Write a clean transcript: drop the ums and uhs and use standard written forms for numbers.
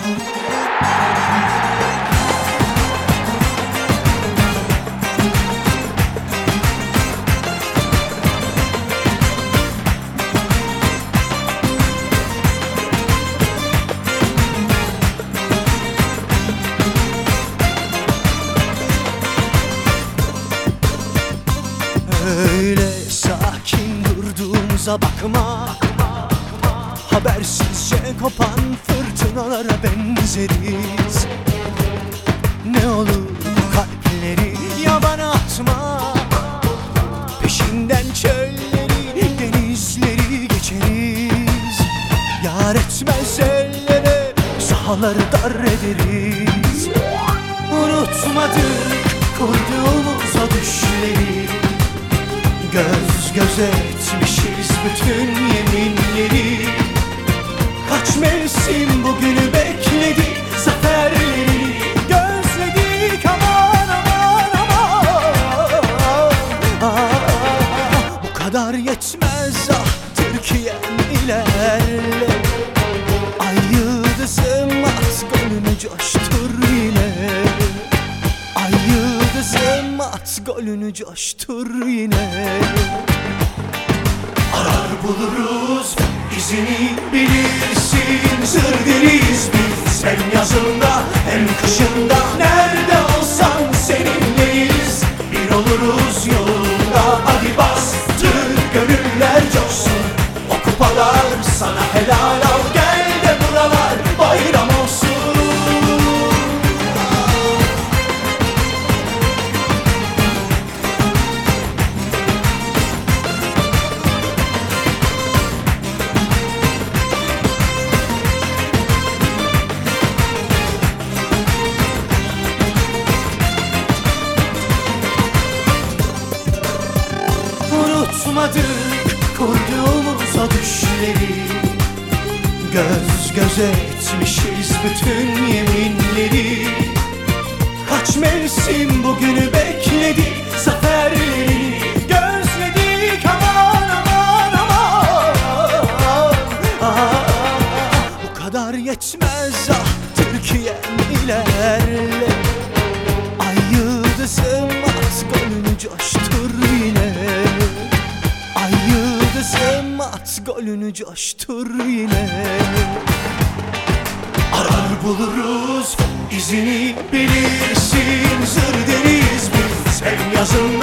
Öyle sakin durduğumuza bakma, habersizce kopan fırtınalara benzeriz. Ne olur kalpleri yabana atma, peşinden çölleri denizleri geçeriz. Yar etmez ellere sahaları dar ederiz. Unutmadık kurduğumuz o düşleri, göz göze etmişiz bütün yeminleri. Kaç mevsim bugünü bekledi, zaferleri gözledik, aman aman aman. Bu kadar yetmez ah Türkiye'm, ilerle. Ay yıldızım at golünü coştur yine. Ay yıldızım at golünü coştur yine. Arar buluruz izini bilirsin, sır deriz biz hem yazında hem kışında. Nerede olsan seninleyiz, bir oluruz yolunda. Hadi bastır gönüller coşsun, o kupalar sana helal al. Gel de buralar bayram olsun. Unutmadık kurduğumuz o düşleri, göz göze etmişiz bütün yeminleri. Kaç mevsim bugünü bekledi, zaferleri gözledik, aman aman aman. Bu kadar yetmez ah Türkiye'm, ilerle. Ay yıldızım at golünü coştur yine. Ay yıldızım at golünü coştur yine. Arar buluruz izini bilirsin, sır deriz biz hem yazın